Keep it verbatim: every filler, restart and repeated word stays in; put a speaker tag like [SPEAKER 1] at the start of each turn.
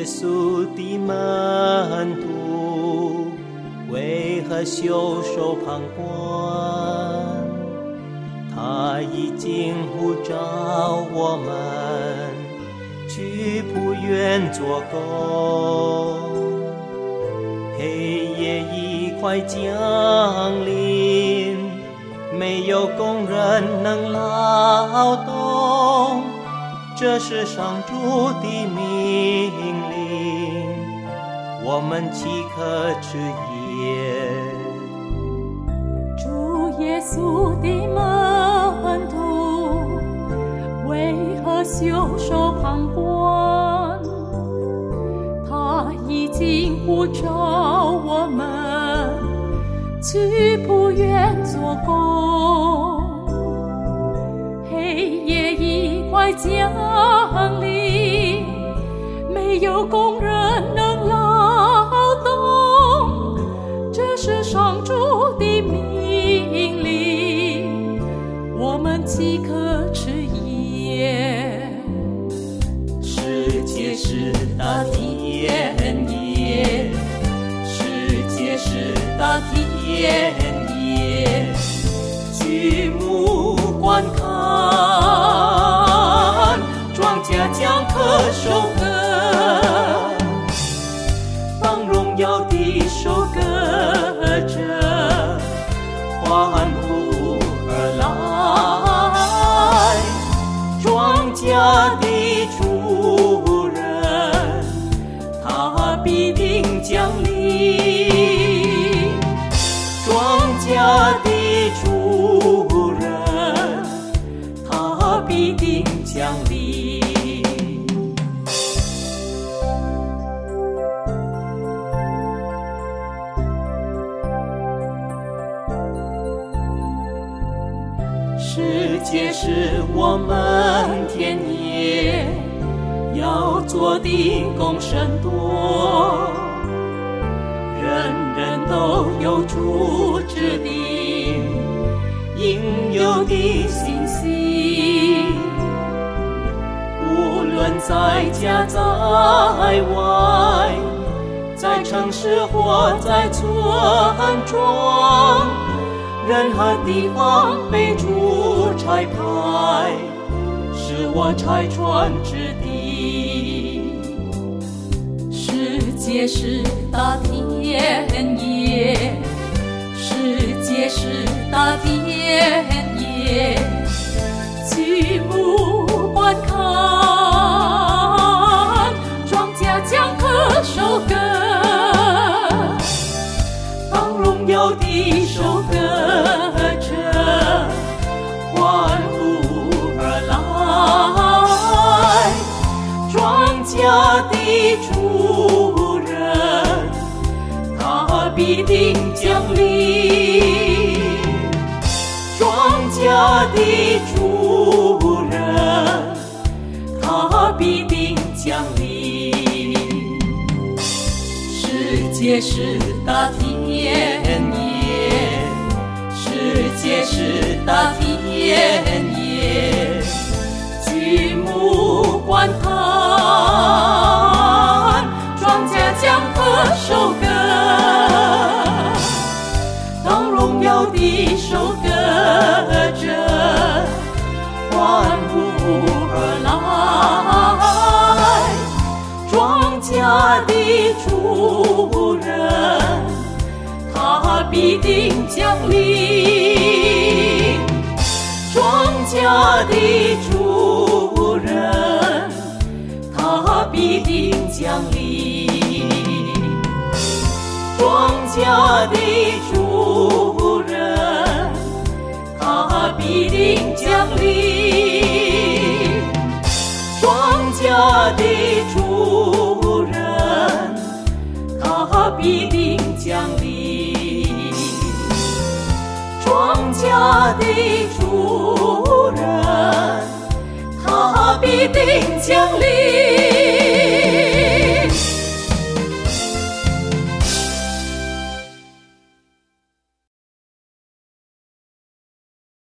[SPEAKER 1] 稣的门徒为何袖手旁观？他已经呼召我们去仆园做工，黑夜已快降临，没有工人能劳动，这是上主的命令，我们岂可迟延？
[SPEAKER 2] 主耶稣的门徒为何袖手旁观？他已经呼召我们去仆园做工，黑夜已快降临，没有工人能劳动，这是上主的命令，我们岂可迟延？
[SPEAKER 1] 世界是大田野，世界是大田野，举目观看，庄稼将可收割，当荣耀的收割者欢呼而来，庄稼的主人他必定降临，庄稼的主人他必定降临。世界是我们田野，要做的工甚多，人人都有主指定应有的信息，无论在家在外，在城市或在村庄，任何地方被主差派，是我差传之地。
[SPEAKER 2] 世界是大田野，世界是大田野，举目观看，庄稼将可收割，
[SPEAKER 1] 当荣耀的收割者欢呼而来，庄稼的主人他必定降临，庄稼的主人他必定降临。世界是大田野，世界是大田野，举目观看，庄稼将可收割，当荣耀的收割者欢呼而来，庄稼的主人他必定降临，庄稼的主人他必定降临，庄稼的主人他必定降临，庄稼的主人他必定降临，庄稼的主人他必定降临。